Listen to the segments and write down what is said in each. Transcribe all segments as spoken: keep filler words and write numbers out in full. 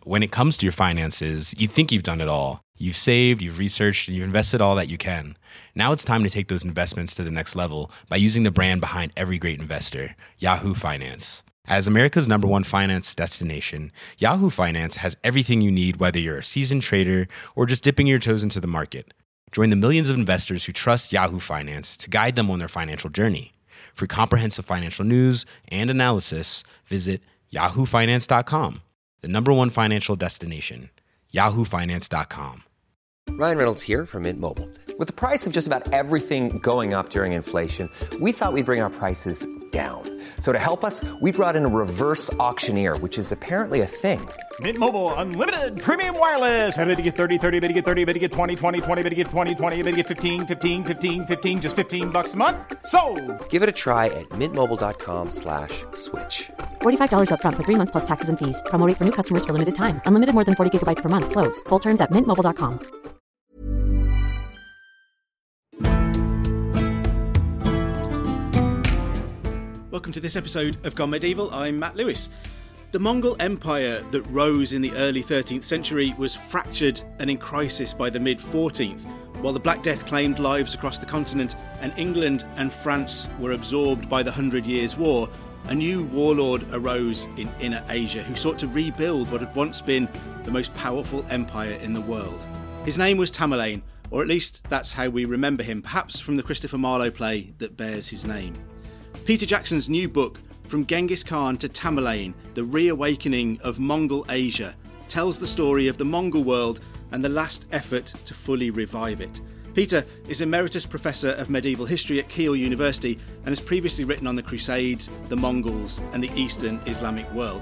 When it comes to your finances, you think you've done it all. You've saved, you've researched, and you've invested all that you can. Now it's time to take those investments to the next level by using the brand behind every great investor, Yahoo Finance. As America's number one finance destination, Yahoo Finance has everything you need, whether you're a seasoned trader or just dipping your toes into the market. Join the millions of investors who trust Yahoo Finance to guide them on their financial journey. For comprehensive financial news and analysis, visit yahoo finance dot com, the number one financial destination, yahoo finance dot com. Ryan Reynolds here from Mint Mobile. With the price of just about everything going up during inflation, we thought we'd bring our prices down. So to help us, we brought in a reverse auctioneer, which is apparently a thing. Mint Mobile Unlimited Premium Wireless. How to get thirty, thirty, how to get thirty, how to get twenty, twenty, twenty, how to get twenty, twenty, how to get fifteen, fifteen, fifteen, fifteen, just fifteen bucks a month? Sold! Give it a try at mintmobile.com slash switch. forty-five dollars up front for three months plus taxes and fees. Promo rate for new customers for limited time. Unlimited more than forty gigabytes per month. Slows full terms at mint mobile dot com. Welcome to this episode of Gone Medieval. I'm Matt Lewis. The Mongol Empire that rose in the early thirteenth century was fractured and in crisis by the mid-fourteenth. While the Black Death claimed lives across the continent and England and France were absorbed by the Hundred Years' War, a new warlord arose in Inner Asia who sought to rebuild what had once been the most powerful empire in the world. His name was Tamerlane, or at least that's how we remember him, perhaps from the Christopher Marlowe play that bears his name. Peter Jackson's new book, From Genghis Khan to Tamerlane, The Reawakening of Mongol Asia, tells the story of the Mongol world and the last effort to fully revive it. Peter is Emeritus Professor of Medieval History at Keele University and has previously written on the Crusades, the Mongols and the Eastern Islamic world.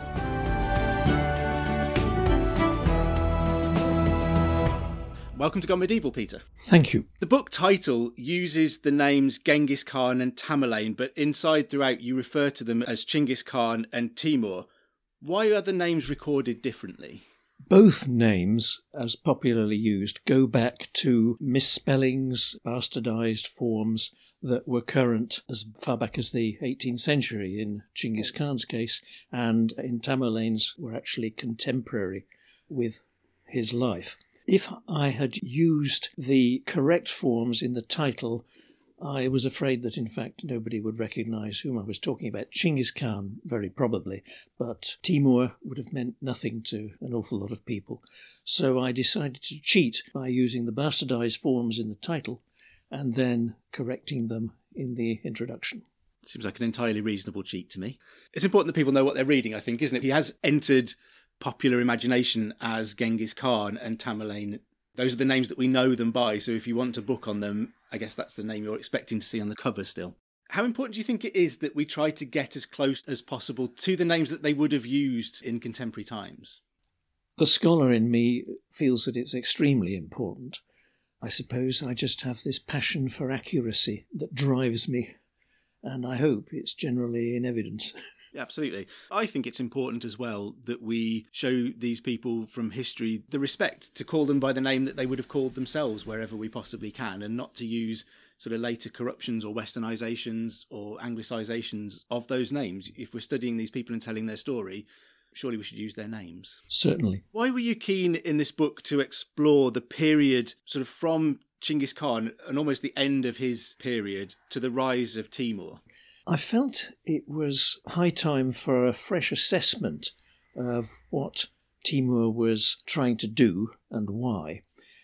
Welcome to Gone Medieval, Peter. Thank you. The book title uses the names Genghis Khan and Tamerlane, but inside throughout you refer to them as Chinggis Khan and Timur. Why are the names recorded differently? Both names, as popularly used, go back to misspellings, bastardised forms that were current as far back as the eighteenth century in Chinggis Khan's case, and in Tamerlane's were actually contemporary with his life. If I had used the correct forms in the title, I was afraid that, in fact, nobody would recognise whom I was talking about. Chinggis Khan, very probably, but Timur would have meant nothing to an awful lot of people. So I decided to cheat by using the bastardised forms in the title and then correcting them in the introduction. Seems like an entirely reasonable cheat to me. It's important that people know what they're reading, I think, isn't it? He has entered popular imagination as Genghis Khan and Tamerlane. Those are the names that we know them by, so if you want a book on them, I guess that's the name you're expecting to see on the cover still. How important do you think it is that we try to get as close as possible to the names that they would have used in contemporary times? The scholar in me feels that it's extremely important. I suppose I just have this passion for accuracy that drives me, and I hope it's generally in evidence. Absolutely. I think it's important as well that we show these people from history the respect to call them by the name that they would have called themselves wherever we possibly can, and not to use sort of later corruptions or westernizations or anglicizations of those names. If we're studying these people and telling their story, surely we should use their names. Certainly. Why were you keen in this book to explore the period sort of from Chinggis Khan and almost the end of his period to the rise of Timur? I felt it was high time for a fresh assessment of what Timur was trying to do and why.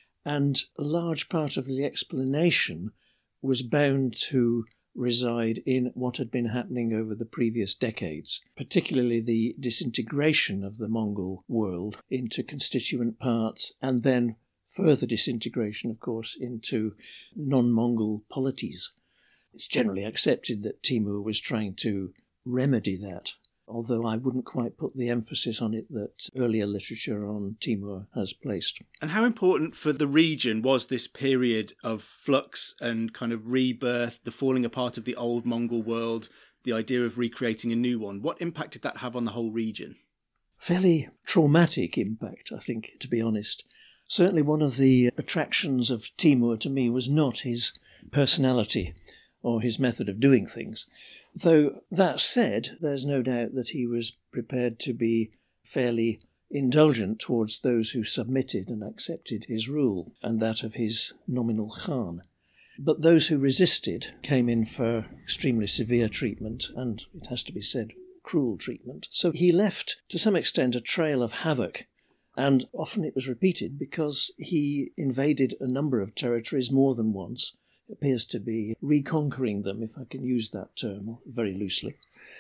And a large part of the explanation was bound to reside in what had been happening over the previous decades, particularly the disintegration of the Mongol world into constituent parts, and then further disintegration, of course, into non-Mongol polities. It's generally accepted that Timur was trying to remedy that, although I wouldn't quite put the emphasis on it that earlier literature on Timur has placed. And how important for the region was this period of flux and kind of rebirth, the falling apart of the old Mongol world, the idea of recreating a new one? What impact did that have on the whole region? Fairly traumatic impact, I think, to be honest. Certainly one of the attractions of Timur to me was not his personality or his method of doing things. Though that said, there's no doubt that he was prepared to be fairly indulgent towards those who submitted and accepted his rule and that of his nominal Khan. But those who resisted came in for extremely severe treatment and, it has to be said, cruel treatment. So he left, to some extent, a trail of havoc, and often it was repeated because he invaded a number of territories more than once. It appears to be reconquering them, if I can use that term very loosely.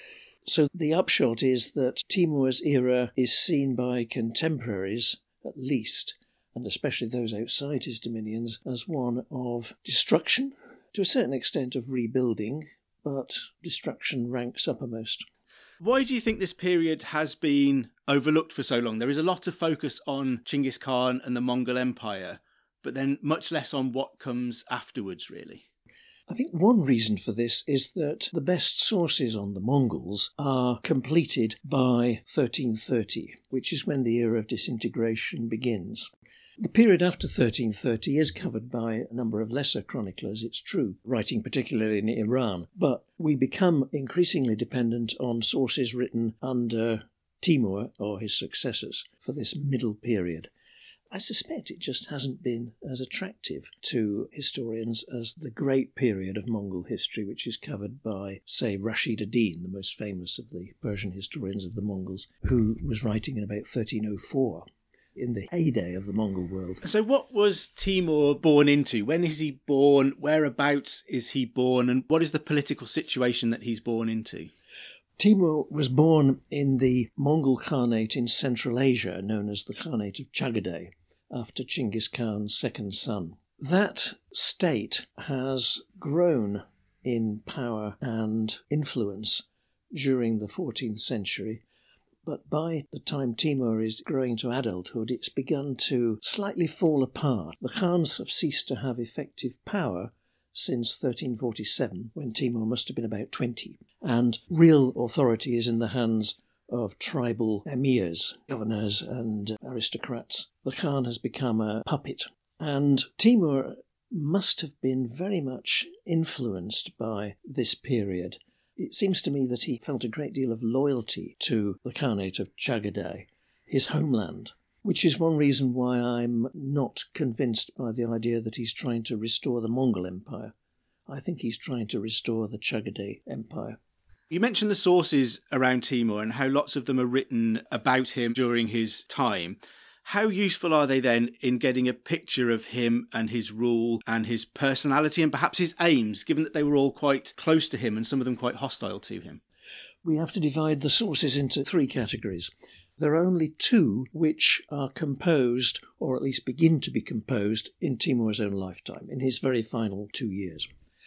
So the upshot is that Timur's era is seen by contemporaries, at least, and especially those outside his dominions, as one of destruction, to a certain extent of rebuilding, but destruction ranks uppermost. Why do you think this period has been overlooked for so long? There is a lot of focus on Chinggis Khan and the Mongol Empire, but then much less on what comes afterwards, really. I think one reason for this is that the best sources on the Mongols are completed by thirteen thirty, which is when the era of disintegration begins. The period after thirteen thirty is covered by a number of lesser chroniclers, it's true, writing particularly in Iran, but we become increasingly dependent on sources written under Timur or his successors for this middle period. I suspect it just hasn't been as attractive to historians as the great period of Mongol history, which is covered by, say, Rashid ad-Din, the most famous of the Persian historians of the Mongols, who was writing in about thirteen oh four, in the heyday of the Mongol world. So what was Timur born into? When is he born? Whereabouts is he born? And what is the political situation that he's born into? Timur was born in the Mongol Khanate in Central Asia, known as the Khanate of Chagatai, after Chinggis Khan's second son. That state has grown in power and influence during the fourteenth century, but by the time Timur is growing to adulthood, it's begun to slightly fall apart. The Khans have ceased to have effective power since thirteen forty-seven, when Timur must have been about twenty, and real authority is in the hands of tribal emirs, governors and aristocrats. The Khan has become a puppet, and Timur must have been very much influenced by this period. It seems to me that he felt a great deal of loyalty to the Khanate of Chagatai, his homeland, which is one reason why I'm not convinced by the idea that he's trying to restore the Mongol Empire. I think he's trying to restore the Chagatai Empire. You mentioned the sources around Timur and how lots of them are written about him during his time. How useful are they then in getting a picture of him and his rule and his personality and perhaps his aims, given that they were all quite close to him and some of them quite hostile to him? We have to divide the sources into three categories. There are only two which are composed, or at least begin to be composed, in Timur's own lifetime, in his very final two years.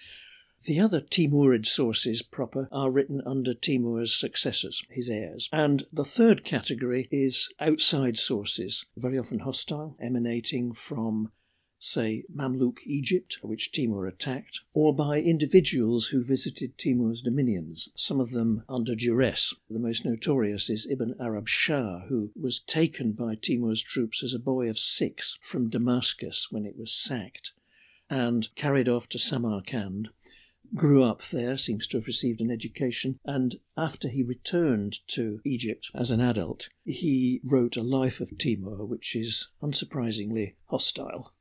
The other Timurid sources proper are written under Timur's successors, his heirs. And the third category is outside sources, very often hostile, emanating from, say, Mamluk Egypt, which Timur attacked, or by individuals who visited Timur's dominions, some of them under duress. The most notorious is Ibn Arab Shah, who was taken by Timur's troops as a boy of six from Damascus when it was sacked, and carried off to Samarkand, grew up there, seems to have received an education, and after he returned to Egypt as an adult, he wrote a life of Timur, which is unsurprisingly hostile.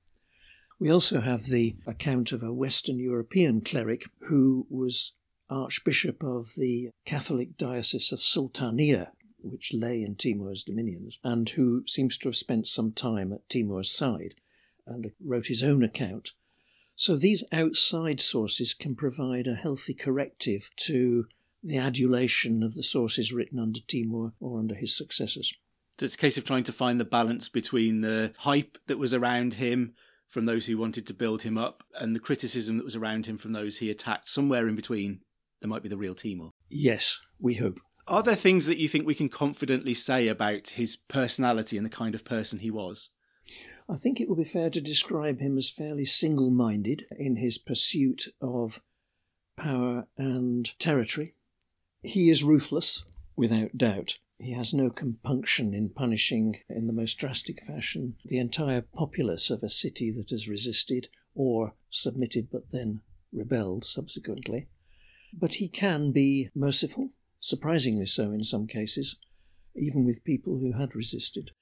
We also have the account of a Western European cleric who was Archbishop of the Catholic Diocese of Sultania, which lay in Timur's dominions, and who seems to have spent some time at Timur's side, and wrote his own account. So these outside sources can provide a healthy corrective to the adulation of the sources written under Timur or under his successors. So it's a case of trying to find the balance between the hype that was around him from those who wanted to build him up and the criticism that was around him from those he attacked. Somewhere in between, there might be the real Timur. Yes, we hope. Are there things that you think we can confidently say about his personality and the kind of person he was? I think it would be fair to describe him as fairly single-minded in his pursuit of power and territory. He is ruthless, without doubt. He has no compunction in punishing, in the most drastic fashion, the entire populace of a city that has resisted or submitted but then rebelled subsequently. But he can be merciful, surprisingly so in some cases, even with people who had resisted.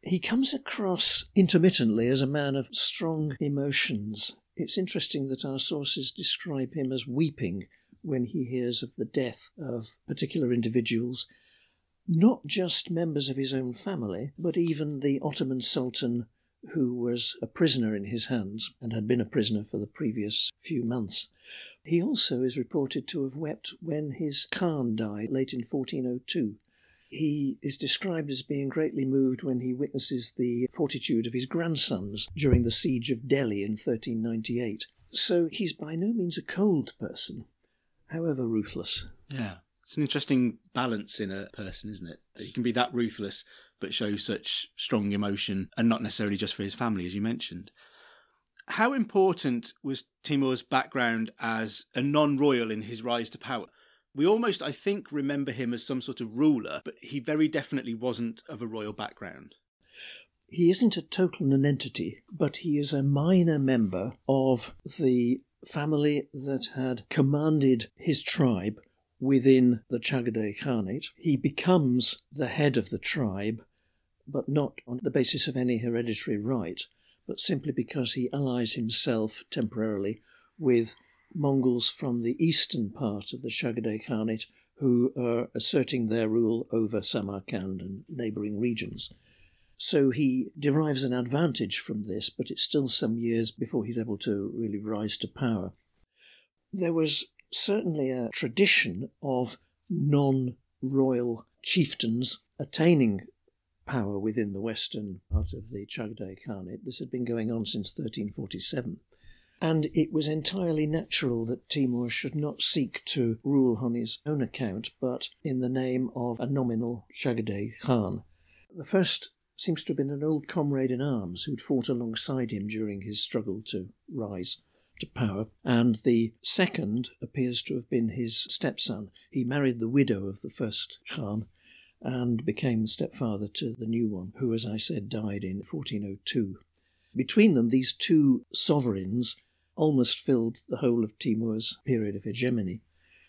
He comes across intermittently as a man of strong emotions. It's interesting that our sources describe him as weeping when he hears of the death of particular individuals, not just members of his own family, but even the Ottoman Sultan, who was a prisoner in his hands and had been a prisoner for the previous few months. He also is reported to have wept when his Khan died late in fourteen oh two. He is described as being greatly moved when he witnesses the fortitude of his grandsons during the siege of Delhi in thirteen ninety-eight. So he's by no means a cold person, however ruthless. Yeah. It's an interesting balance in a person, isn't it? That he can be that ruthless, but show such strong emotion, and not necessarily just for his family, as you mentioned. How important was Timur's background as a non-royal in his rise to power? We almost, I think, remember him as some sort of ruler, but he very definitely wasn't of a royal background. He isn't a total nonentity, but he is a minor member of the family that had commanded his tribe within the Chagatai Khanate. He becomes the head of the tribe, but not on the basis of any hereditary right, but simply because he allies himself temporarily with Mongols from the eastern part of the Chagatai Khanate who are asserting their rule over Samarkand and neighbouring regions. So he derives an advantage from this, but it's still some years before he's able to really rise to power. There was certainly a tradition of non-royal chieftains attaining power within the western part of the Chagatai Khanate. This had been going on since thirteen forty-seven. And it was entirely natural that Timur should not seek to rule on his own account, but in the name of a nominal Chagatai Khan. The first seems to have been an old comrade in arms who'd fought alongside him during his struggle to rise to power, and the second appears to have been his stepson. He married the widow of the first Khan and became the stepfather to the new one, who, as I said, died in fourteen oh two. Between them, these two sovereigns almost filled the whole of Timur's period of hegemony.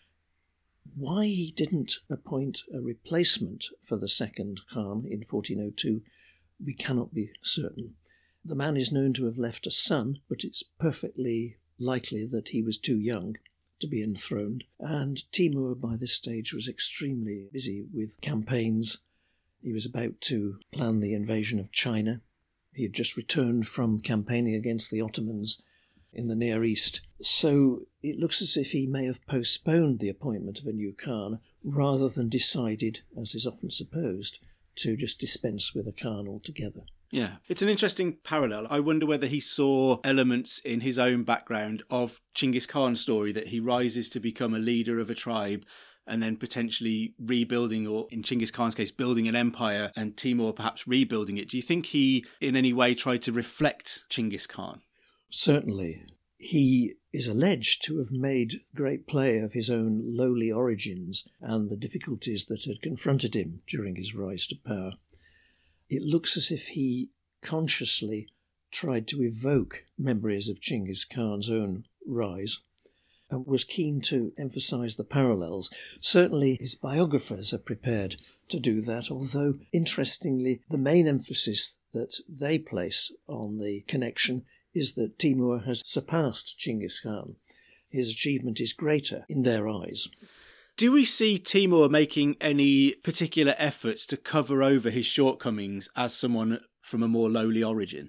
Why he didn't appoint a replacement for the second Khan in fourteen oh two, we cannot be certain. The man is known to have left a son, but it's perfectly likely that he was too young to be enthroned, and Timur by this stage was extremely busy with campaigns. He was about to plan the invasion of China. He had just returned from campaigning against the Ottomans in the Near East. So it looks as if he may have postponed the appointment of a new Khan rather than decided, as is often supposed, to just dispense with a Khan altogether. Yeah, it's an interesting parallel. I wonder whether he saw elements in his own background of Chinggis Khan's story, that he rises to become a leader of a tribe and then potentially rebuilding, or in Chinggis Khan's case, building an empire, and Timur perhaps rebuilding it. Do you think he in any way tried to reflect Chinggis Khan? Certainly. He is alleged to have made great play of his own lowly origins and the difficulties that had confronted him during his rise to power. It looks as if he consciously tried to evoke memories of Chinggis Khan's own rise and was keen to emphasise the parallels. Certainly his biographers are prepared to do that, although, interestingly, the main emphasis that they place on the connection is that Timur has surpassed Chinggis Khan. His achievement is greater in their eyes. Do we see Timur making any particular efforts to cover over his shortcomings as someone from a more lowly origin?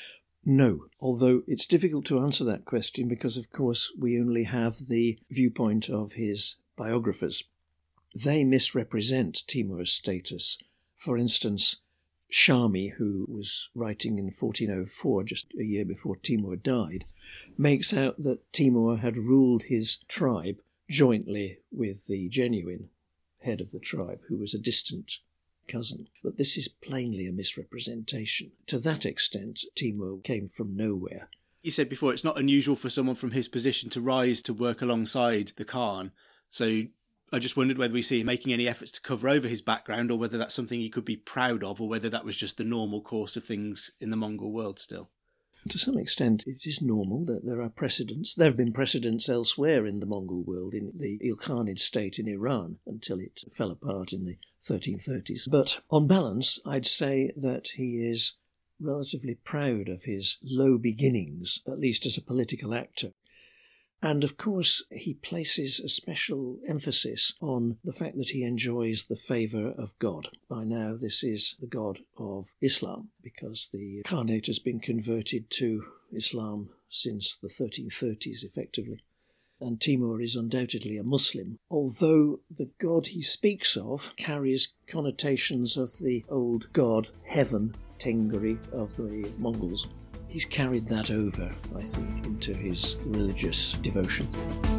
No, although it's difficult to answer that question because, of course, we only have the viewpoint of his biographers. They misrepresent Timur's status. For instance, Shami, who was writing in fourteen oh four, just a year before Timur died, makes out that Timur had ruled his tribe jointly with the genuine head of the tribe, who was a distant cousin. But this is plainly a misrepresentation. To that extent, Timur came from nowhere. You said before it's not unusual for someone from his position to rise to work alongside the Khan. So I just wondered whether we see him making any efforts to cover over his background, or whether that's something he could be proud of, or whether that was just the normal course of things in the Mongol world still. To some extent, it is normal that there are precedents. There have been precedents elsewhere in the Mongol world, in the Ilkhanid state in Iran, until it fell apart in the thirteen thirties. But on balance, I'd say that he is relatively proud of his low beginnings, at least as a political actor. And of course, he places a special emphasis on the fact that he enjoys the favour of God. By now, this is the God of Islam, because the Khanate has been converted to Islam since the thirteen thirties, effectively. And Timur is undoubtedly a Muslim, although the God he speaks of carries connotations of the old god Heaven, Tengri, of the Mongols. He's carried that over, I think, into his religious devotion.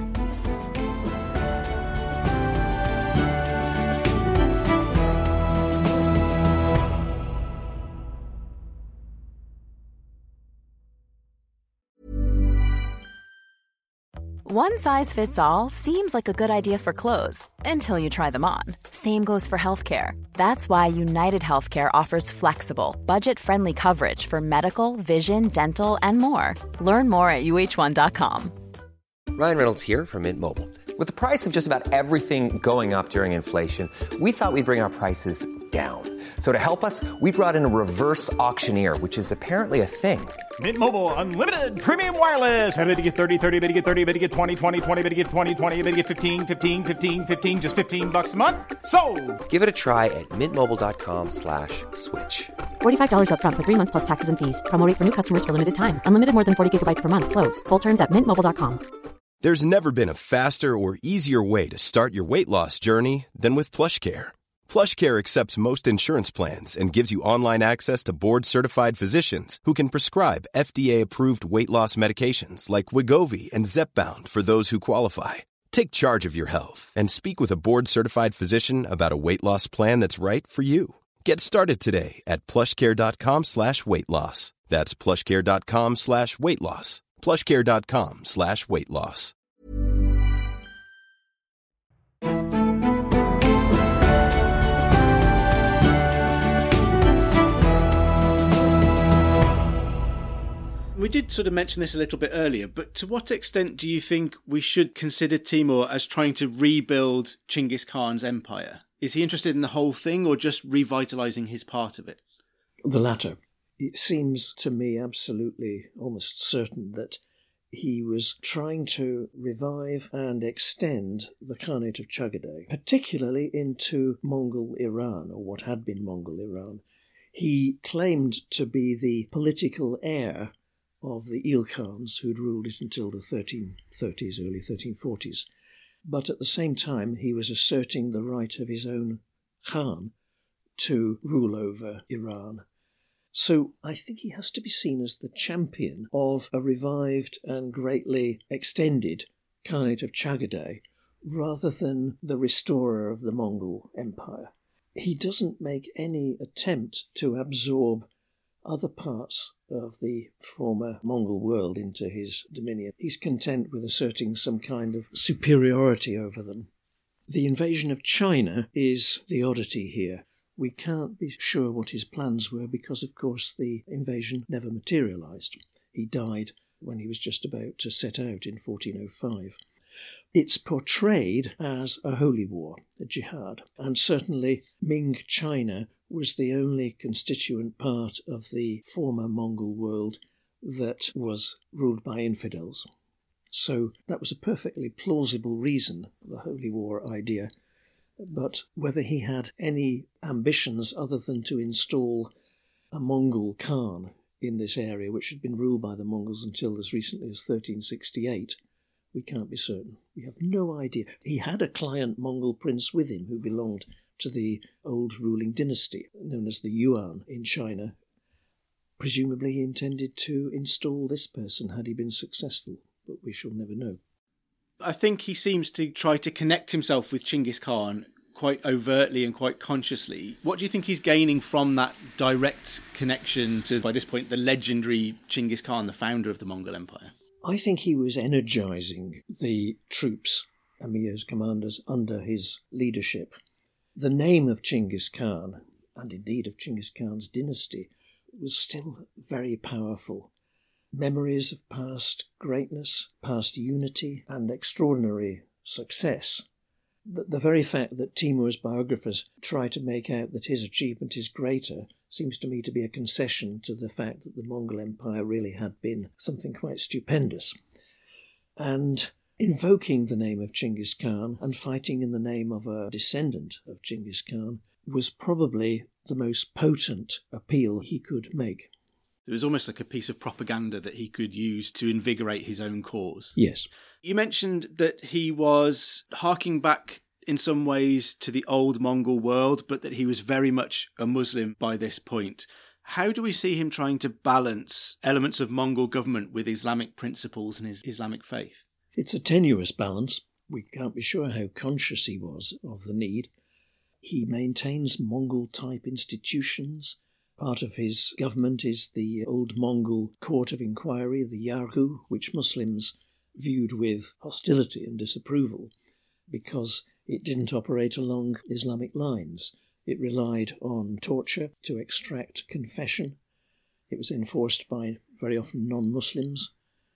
One size fits all seems like a good idea for clothes until you try them on. Same goes for healthcare. That's why United Healthcare offers flexible, budget-friendly coverage for medical, vision, dental, and more. Learn more at U H one dot com. Ryan Reynolds here from Mint Mobile. With the price of just about everything going up during inflation, we thought we'd bring our prices down. So to help us, we brought in a reverse auctioneer, which is apparently a thing. Mint Mobile Unlimited Premium Wireless. How to get thirty, thirty, how to get thirty, how to get twenty, twenty, twenty, how to get twenty, twenty, how to get fifteen, fifteen, fifteen, fifteen, just fifteen bucks a month? Sold! Give it a try at mintmobile.com slash switch. forty-five dollars up front for three months plus taxes and fees. Promo rate for new customers for limited time. Unlimited more than forty gigabytes per month. Slows full terms at mint mobile dot com. There's never been a faster or easier way to start your weight loss journey than with PlushCare. PlushCare accepts most insurance plans and gives you online access to board-certified physicians who can prescribe F D A-approved weight loss medications like Wegovy and Zepbound for those who qualify. Take charge of your health and speak with a board-certified physician about a weight loss plan that's right for you. Get started today at plushcare.com slash weight loss. That's plushcare.com slash weight loss. plushcare.com slash weight loss. We did sort of mention this a little bit earlier, but to what extent do you think we should consider Timur as trying to rebuild Chinggis Khan's empire? Is he interested in the whole thing or just revitalising his part of it? The latter. It seems to me absolutely almost certain that he was trying to revive and extend the Khanate of Chagatai, particularly into Mongol Iran, or what had been Mongol Iran. He claimed to be the political heir of the Ilkhans, who'd ruled it until the thirteen thirties, early thirteen forties. But at the same time, he was asserting the right of his own Khan to rule over Iran. So I think he has to be seen as the champion of a revived and greatly extended Khanate of Chagatai, rather than the restorer of the Mongol Empire. He doesn't make any attempt to absorb other parts of the former Mongol world into his dominion. He's content with asserting some kind of superiority over them. The invasion of China is the oddity here. We can't be sure what his plans were because, of course, the invasion never materialised. He died when he was just about to set out in fourteen oh five. It's portrayed as a holy war, a jihad, and certainly Ming China was the only constituent part of the former Mongol world that was ruled by infidels. So that was a perfectly plausible reason, the holy war idea. But whether he had any ambitions other than to install a Mongol Khan in this area, which had been ruled by the Mongols until as recently as thirteen sixty-eight, we can't be certain. We have no idea. He had a client Mongol prince with him who belonged to the old ruling dynasty, known as the Yuan in China. Presumably he intended to install this person had he been successful, but we shall never know. I think he seems to try to connect himself with Chinggis Khan quite overtly and quite consciously. What do you think he's gaining from that direct connection to, by this point, the legendary Chinggis Khan, the founder of the Mongol Empire? I think he was energising the troops, emirs, commanders, under his leadership. The name of Chinggis Khan, and indeed of Chinggis Khan's dynasty, was still very powerful. memories of past greatness, past unity, and extraordinary success. The, the very fact that Timur's biographers try to make out that his achievement is greater seems to me to be a concession to the fact that the Mongol Empire really had been something quite stupendous. And invoking the name of Genghis Khan and fighting in the name of a descendant of Genghis Khan was probably the most potent appeal he could make. It was almost like a piece of propaganda that he could use to invigorate his own cause. Yes. You mentioned that he was harking back in some ways to the old Mongol world, but that he was very much a Muslim by this point. How do we see him trying to balance elements of Mongol government with Islamic principles and his Islamic faith? It's a tenuous balance. We can't be sure how conscious he was of the need. He maintains Mongol-type institutions. Part of his government is the old Mongol court of inquiry, the Yarghu, which Muslims viewed with hostility and disapproval because it didn't operate along Islamic lines. It relied on torture to extract confession. It was enforced by very often non-Muslims.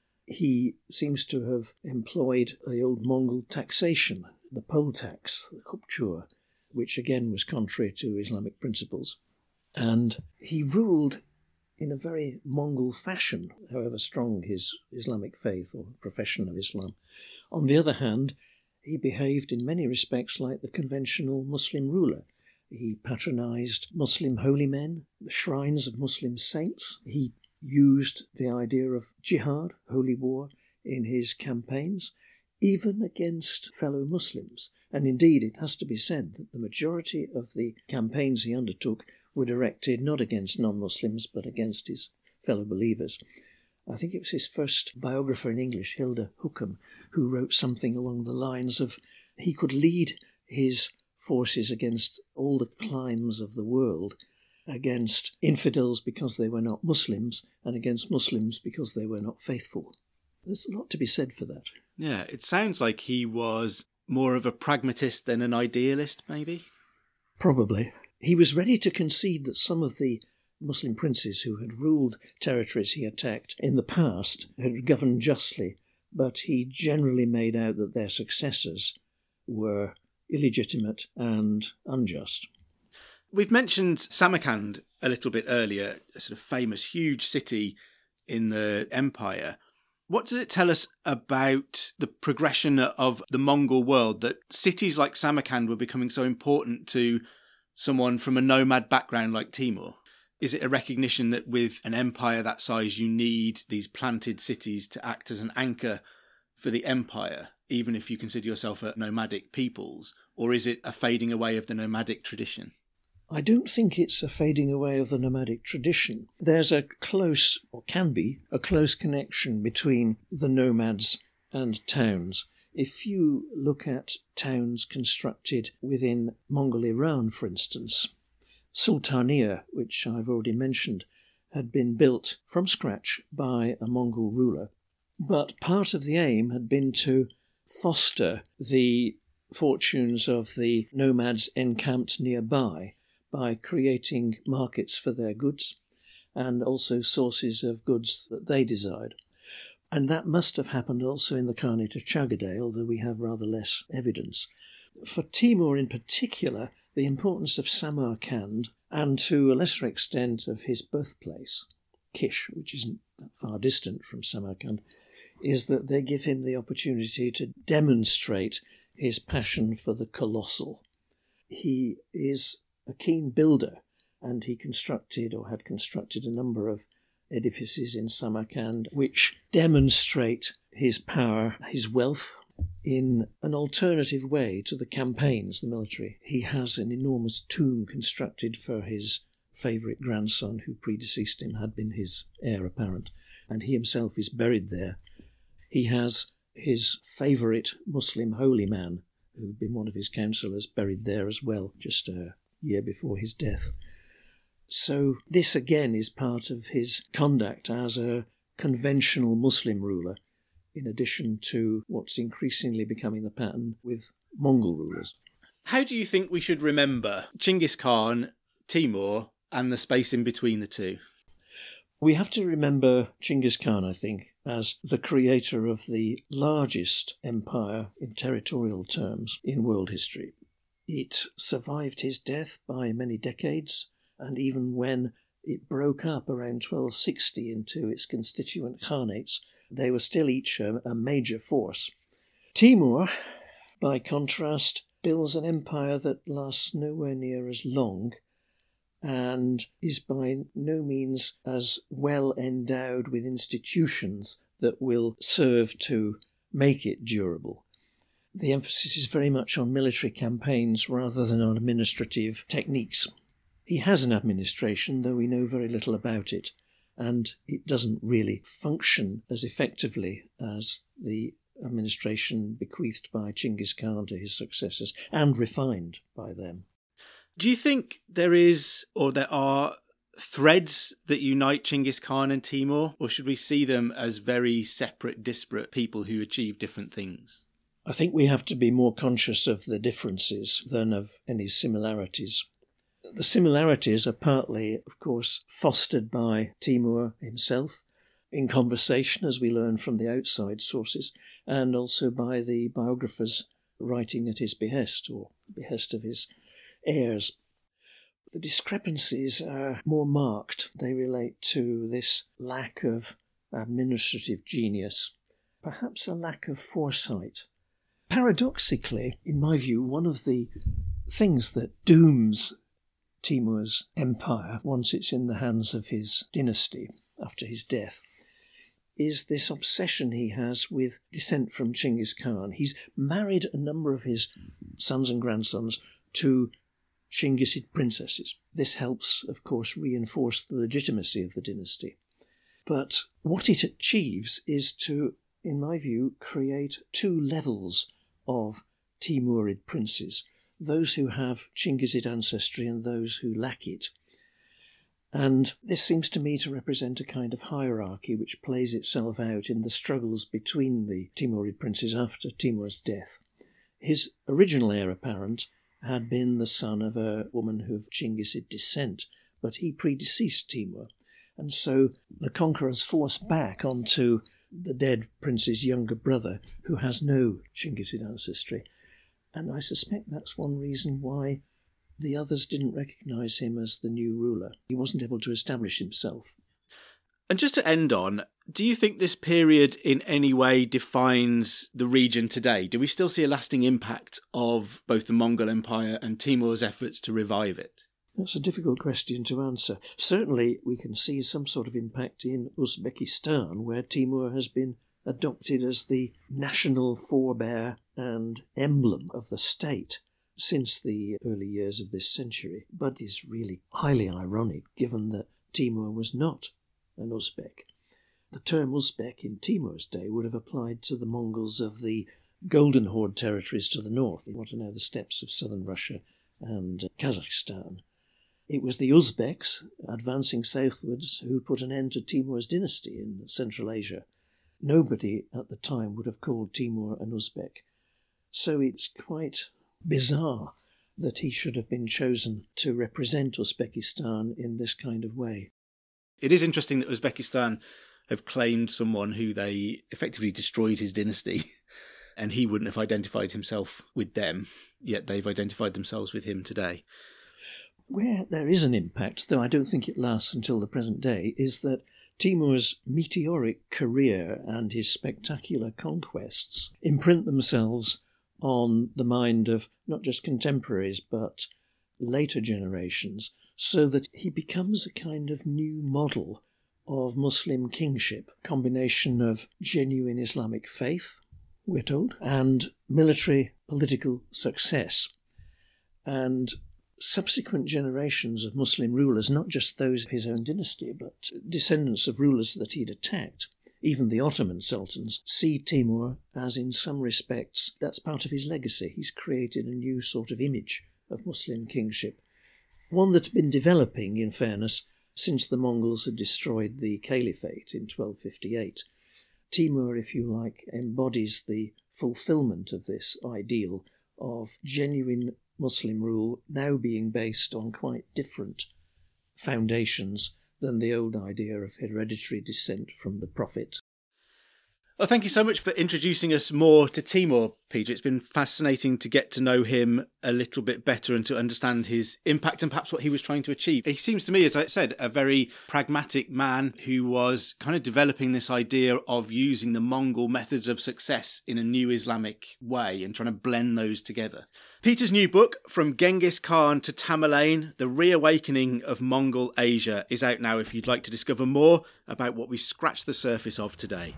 He seems to have employed the old Mongol taxation, the poll tax, the khupchur, which again was contrary to Islamic principles. And he ruled in a very Mongol fashion, however strong his Islamic faith or profession of Islam. On the other hand, he behaved in many respects like the conventional Muslim ruler. He patronized Muslim holy men, the shrines of Muslim saints. He used the idea of jihad, holy war, in his campaigns, even against fellow Muslims. And indeed, it has to be said that the majority of the campaigns he undertook were directed not against non-Muslims, but against his fellow believers. I think it was his first biographer in English, Hilda Hookham, who wrote something along the lines of he could lead his forces against all the climes of the world, against infidels because they were not Muslims, and against Muslims because they were not faithful. There's a lot to be said for that. Yeah, it sounds like he was more of a pragmatist than an idealist, maybe? Probably. He was ready to concede that some of the Muslim princes who had ruled territories he attacked in the past had governed justly, but he generally made out that their successors were illegitimate and unjust. We've mentioned Samarkand a little bit earlier, a sort of famous, huge city in the empire. What does it tell us about the progression of the Mongol world, that cities like Samarkand were becoming so important to someone from a nomad background like Timur? Is it a recognition that with an empire that size, you need these planted cities to act as an anchor for the empire, even if you consider yourself a nomadic peoples? Or is it a fading away of the nomadic tradition? I don't think it's a fading away of the nomadic tradition. There's a close, or can be, a close connection between the nomads and towns. If you look at towns constructed within Mongol Iran, for instance, Sultania, which I've already mentioned, had been built from scratch by a Mongol ruler, but part of the aim had been to foster the fortunes of the nomads encamped nearby by creating markets for their goods and also sources of goods that they desired. And that must have happened also in the Khanate of Chagatai, although we have rather less evidence. For Timur in particular, the importance of Samarkand, and to a lesser extent of his birthplace, Kish, which isn't that far distant from Samarkand, is that they give him the opportunity to demonstrate his passion for the colossal. He is a keen builder, and he constructed or had constructed a number of edifices in Samarkand which demonstrate his power, his wealth, in an alternative way to the campaigns, the military. He has an enormous tomb constructed for his favourite grandson, who predeceased him, had been his heir apparent, and he himself is buried there. He has his favourite Muslim holy man, who had been one of his councillors, buried there as well, just a year before his death. So this again is part of his conduct as a conventional Muslim ruler, in addition to what's increasingly becoming the pattern with Mongol rulers. How do you think we should remember Genghis Khan, Timur, and the space in between the two? We have to remember Chinggis Khan, I think, as the creator of the largest empire in territorial terms in world history. It survived his death by many decades, and even when it broke up around twelve sixty into its constituent khanates, they were still each a, a major force. Timur, by contrast, builds an empire that lasts nowhere near as long and is by no means as well endowed with institutions that will serve to make it durable. The emphasis is very much on military campaigns rather than on administrative techniques. He has an administration, though we know very little about it, and it doesn't really function as effectively as the administration bequeathed by Chinggis Khan to his successors and refined by them. Do you think there is, or there are, threads that unite Chinggis Khan and Timur, or should we see them as very separate, disparate people who achieve different things? I think we have to be more conscious of the differences than of any similarities. The similarities are partly, of course, fostered by Timur himself in conversation, as we learn from the outside sources, and also by the biographers writing at his behest, or behest of his heirs. The discrepancies are more marked. They relate to this lack of administrative genius, perhaps a lack of foresight. Paradoxically, in my view, one of the things that dooms Timur's empire, once it's in the hands of his dynasty after his death, is this obsession he has with descent from Chinggis Khan. He's married a number of his sons and grandsons to Chinggisid princesses. This helps, of course, reinforce the legitimacy of the dynasty. But what it achieves is to, in my view, create two levels of Timurid princes, those who have Chinggisid ancestry and those who lack it. And this seems to me to represent a kind of hierarchy which plays itself out in the struggles between the Timurid princes after Timur's death. His original heir apparent had been the son of a woman of Chinggisid descent, but he predeceased Timur, and so the conquerors force back onto the dead prince's younger brother, who has no Chinggisid ancestry. And I suspect that's one reason why the others didn't recognise him as the new ruler. He wasn't able to establish himself. And just to end on, do you think this period in any way defines the region today? Do we still see a lasting impact of both the Mongol Empire and Timur's efforts to revive it? That's a difficult question to answer. Certainly we can see some sort of impact in Uzbekistan, where Timur has been adopted as the national forebear and emblem of the state since the early years of this century, but is really highly ironic given that Timur was not an Uzbek. The term Uzbek in Timur's day would have applied to the Mongols of the Golden Horde territories to the north, what are now the steppes of southern Russia and Kazakhstan. It was the Uzbeks, advancing southwards, who put an end to Timur's dynasty in Central Asia. Nobody at the time would have called Timur an Uzbek. So it's quite bizarre that he should have been chosen to represent Uzbekistan in this kind of way. It is interesting that Uzbekistan have claimed someone who they effectively destroyed his dynasty, and he wouldn't have identified himself with them, yet they've identified themselves with him today. Where there is an impact, though I don't think it lasts until the present day, is that Timur's meteoric career and his spectacular conquests imprint themselves on the mind of not just contemporaries but later generations, so that he becomes a kind of new model of Muslim kingship, combination of genuine Islamic faith, we're told, and military political success. And subsequent generations of Muslim rulers, not just those of his own dynasty, but descendants of rulers that he'd attacked, even the Ottoman sultans, see Timur as, in some respects, that's part of his legacy. He's created a new sort of image of Muslim kingship, one that's been developing, in fairness, since the Mongols had destroyed the Caliphate in twelve fifty-eight. Timur, if you like, embodies the fulfilment of this ideal of genuine Muslim rule now being based on quite different foundations than the old idea of hereditary descent from the prophet. Well, thank you so much for introducing us more to Timur, Peter. It's been fascinating to get to know him a little bit better and to understand his impact and perhaps what he was trying to achieve. He seems to me, as I said, a very pragmatic man who was kind of developing this idea of using the Mongol methods of success in a new Islamic way and trying to blend those together. Peter's new book, From Genghis Khan to Tamerlane, The Reawakening of Mongol Asia, is out now if you'd like to discover more about what we scratched the surface of today.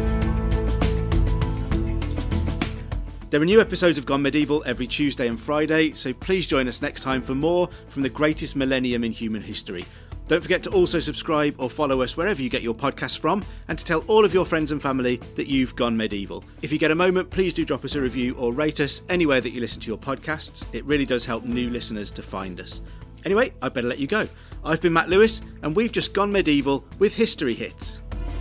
There are new episodes of Gone Medieval every Tuesday and Friday, so please join us next time for more from the greatest millennium in human history. Don't forget to also subscribe or follow us wherever you get your podcasts from, and to tell all of your friends and family that you've gone medieval. If you get a moment, please do drop us a review or rate us anywhere that you listen to your podcasts. It really does help new listeners to find us. Anyway, I'd better let you go. I've been Matt Lewis, and we've just gone medieval with History Hits.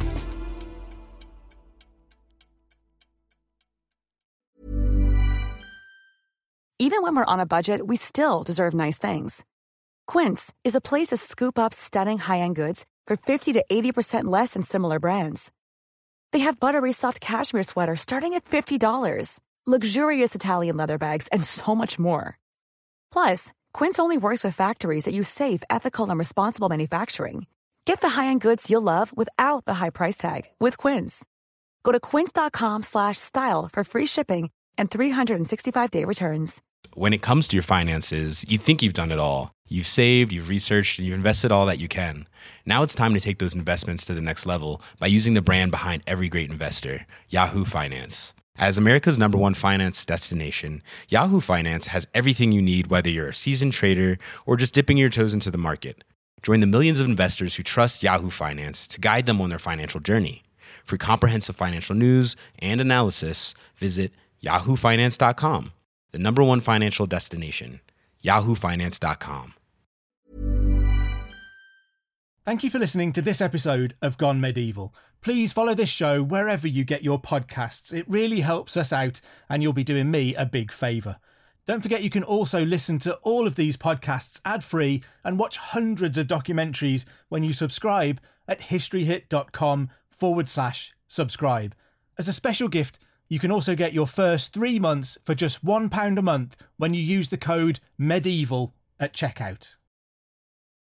Even when we're on a budget, we still deserve nice things. Quince is a place to scoop up stunning high-end goods for fifty to eighty percent less than similar brands. They have buttery soft cashmere sweaters starting at fifty dollars, luxurious Italian leather bags, and so much more. Plus, Quince only works with factories that use safe, ethical, and responsible manufacturing. Get the high-end goods you'll love without the high price tag with Quince. Go to quince.com slash style for free shipping and three sixty-five day returns. When it comes to your finances, you think you've done it all. You've saved, you've researched, and you've invested all that you can. Now it's time to take those investments to the next level by using the brand behind every great investor, Yahoo Finance. As America's number one finance destination, Yahoo Finance has everything you need, whether you're a seasoned trader or just dipping your toes into the market. Join the millions of investors who trust Yahoo Finance to guide them on their financial journey. For comprehensive financial news and analysis, visit yahoo finance dot com, the number one financial destination, yahoo finance dot com. Thank you for listening to this episode of Gone Medieval. Please follow this show wherever you get your podcasts. It really helps us out and you'll be doing me a big favour. Don't forget you can also listen to all of these podcasts ad-free and watch hundreds of documentaries when you subscribe at historyhit.com forward slash subscribe. As a special gift, you can also get your first three months for just one pound a month when you use the code MEDIEVAL at checkout.